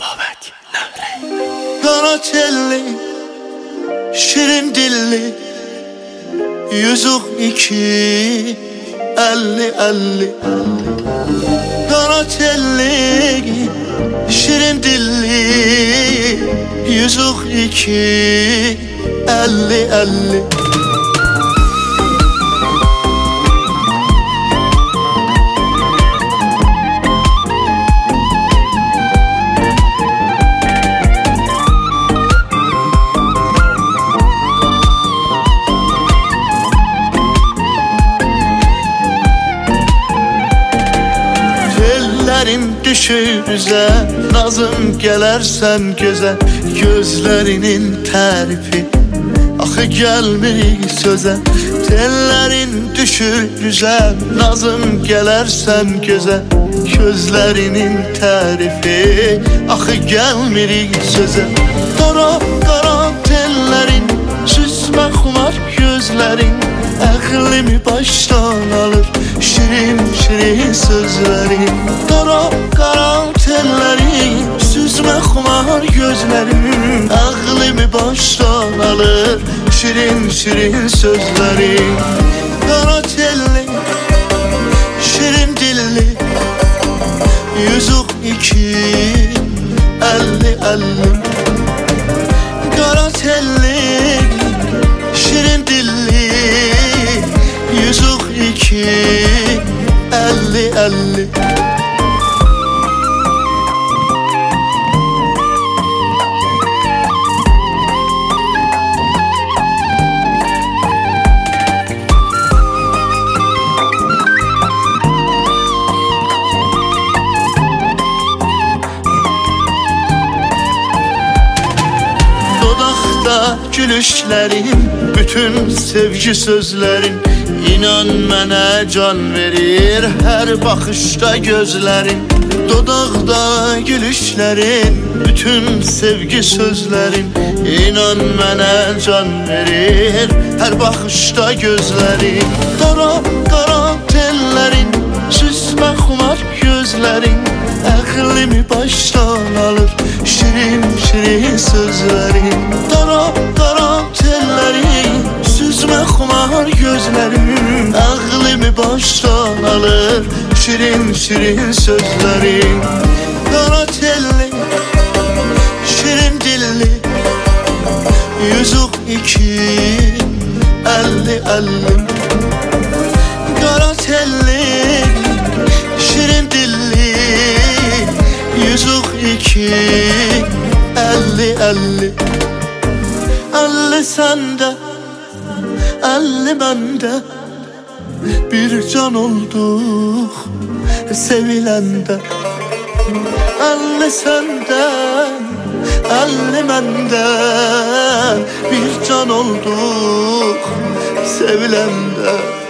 Babək Nəhri. Qara telli, şirin dilli, yüzük iki, 50-50. Qara telli, şirin dilli, yüzük iki, 50-50. Tellerin düşür üzə, nazım gələrsən gözə, gözlərinin tərifi axı gəlmir sözə. Tellerin düşür üzə, nazım gələrsən gözə, gözlərinin tərifi axı gəlmir sözə. Qara qara tellerin, süzmə xumar gözlərin, əqlimi başdan alır şirin şirin sözlerin. Qara qara tellerin, süzmə xumar gözlərin, ağlımı başdan alır şirin şirin sözlerin. Qara telli, şirin dilli, yüzük iki, 50-50. Qara telli, şirin dilli, yüzük iki, 50-50. Dodaqda gülüşlərin, bütün sevgi sözlərin, İnan mənə can verir hər baxışda gözlərin. Dodaqda gülüşlərin, bütün sevgi sözlərin, İnan mənə can verir hər baxışda gözlərin. Qara qara tellerin, süzmə xumar gözlərin, əqlimi başdan alır şirin şirin sözlerin. Qara qara tellerin, süzmə xumar gözlərin, ağlımı başdan alır şirin şirin sözlerin. Qara telli, şirin dilli, yüzük iki, 50-50. Qara telli, şirin dilli, yüzük iki, 50-50. 50 sende, 50 bende, bir can olduk sevilende. 50 senden, 50 benden, bir can olduk sevilende.